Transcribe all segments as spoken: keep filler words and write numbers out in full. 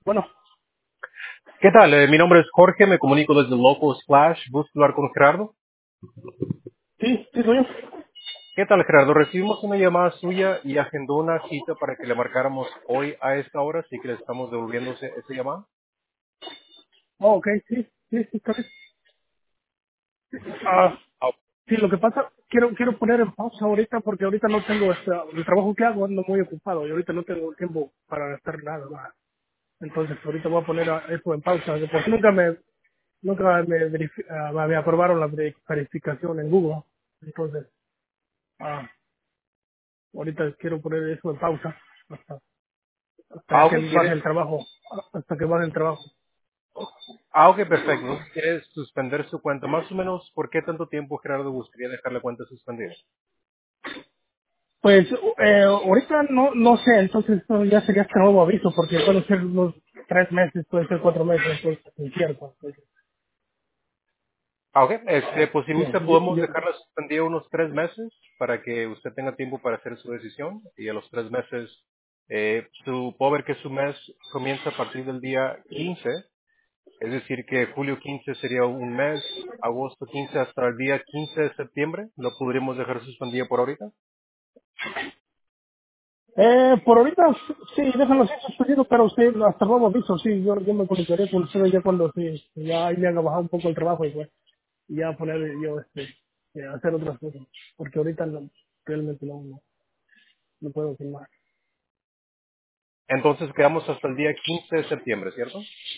Bueno, ¿Qué tal? Eh, mi nombre es Jorge, me comunico desde Local Splash, busco hablar con Gerardo. sí, sí soy yo. ¿Qué tal, Gerardo? Recibimos una llamada suya y agendó una cita para que le marcáramos hoy a esta hora, así que le estamos devolviéndose esa llamada. Oh, ok, sí, sí, sí, está bien. Ah, Ah, sí, lo que pasa, quiero quiero poner en pausa ahorita porque ahorita no tengo, este, el trabajo que hago ando muy ocupado y ahorita no tengo tiempo para gastar nada más. Entonces ahorita voy a poner a- eso en pausa, porque nunca me nunca me, verifi- ah, me aprobaron la veri- verificación en Google. Entonces, ah, ahorita quiero poner eso en pausa hasta, ah, hasta ok, que baje ¿quiere? el trabajo, hasta que baje el trabajo. Ah, ok, perfecto. Entonces, ¿quiere suspender su cuenta? Más o menos, ¿por qué tanto tiempo Gerardo gustaría dejar la cuenta suspendida? Pues eh, ahorita no no sé, entonces esto ya sería este nuevo aviso, porque puede ser unos tres meses, puede ser cuatro meses, entonces es incierto. Entonces, Ah, ok. Este, pues si sí, gusta, yo, podemos yo, dejarla suspendida unos tres meses para que usted tenga tiempo para hacer su decisión y a los tres meses, eh, su, puedo ver que su mes comienza a partir del día quince. Es decir, que julio quince sería un mes, agosto quince hasta el día quince de septiembre. ¿Lo podríamos dejar suspendido por ahorita? eh, por ahorita sí, déjenlo así suspendido, pero sí, hasta nuevo aviso, sí, yo, yo me comunicaré con ustedes ya cuando sí, ya ahí me haga bajar un poco el trabajo y pues, y ya poner yo este, eh, hacer otras cosas, porque ahorita no, realmente no, no, no puedo hacer más. Entonces quedamos hasta el día quince de septiembre, ¿cierto?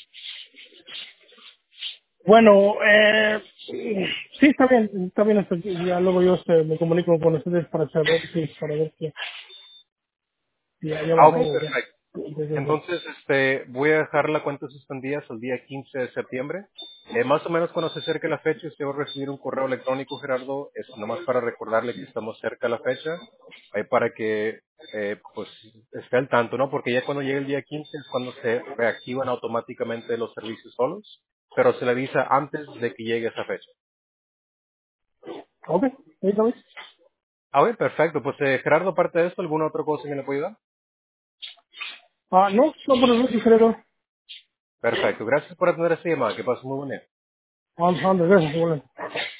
Bueno, eh, sí, está bien, está bien, hasta aquí, ya luego yo este, me comunico con ustedes para saber, sí, para ver qué, si ya, ya Ah, ok, bajó o qué. perfecto. Entonces, Entonces, este, voy a dejar la cuenta suspendida hasta el día quince de septiembre. Eh, más o menos cuando se acerque la fecha, usted va a recibir un correo electrónico, Gerardo, es nomás para recordarle que estamos cerca de la fecha, ahí para que, eh, pues, esté al tanto, ¿no? Porque ya cuando llegue el día quince es cuando se reactivan automáticamente los servicios solos, pero se le avisa antes de que llegue esa fecha. ok, ahí está bien. Ah, ok, perfecto. Pues, eh, Gerardo, aparte de esto, ¿alguna otra cosa que le pueda ayudar? Ah, no, no, por el resto sería todo. Perfecto. Gracias por atender esta llamada. Que pasen muy buen día. Ah, ande, gracias, igualmente.